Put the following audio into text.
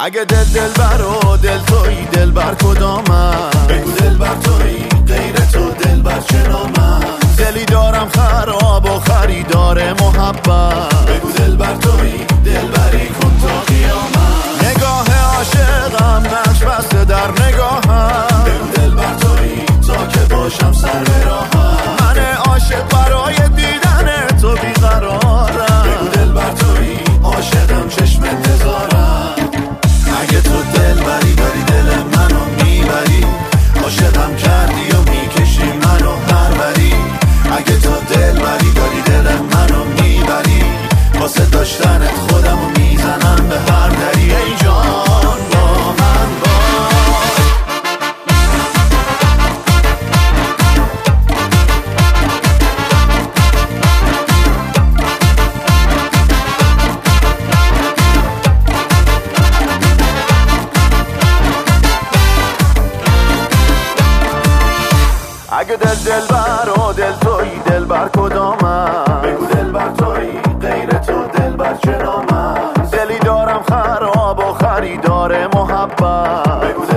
اگه دلبر و دل تویی دلبر کدامم؟ بگو دلبر تویی غیر تو دلبر چه نامم؟ دلی دارم خراب و خریدار محبت. بگو دلبر تویی دلبری کن تا قیامت. نگاه عاشقم نقش بسته در نگاهم. بگو دلبر تویی تا که باشم سر به راهم. من عاشق برای دیدن تو بیقرارم. بگو دلبر تویی عاشقم چشم انتظارم. اگه تو دلبری داری دل منو میبری، عاشقم کردی و میکشی منو هروری. اگه تو دلبری داری دل منو میبری، واسه داشتنت خودمو میزنم به هر دری. ای جان با من باش. اگه دلبر و دل تویی دلبر کدامم؟ بگو دلبر تویی غیر تو دلبر چه نامم؟ دلی دارم خراب و خریدار محبت. بگو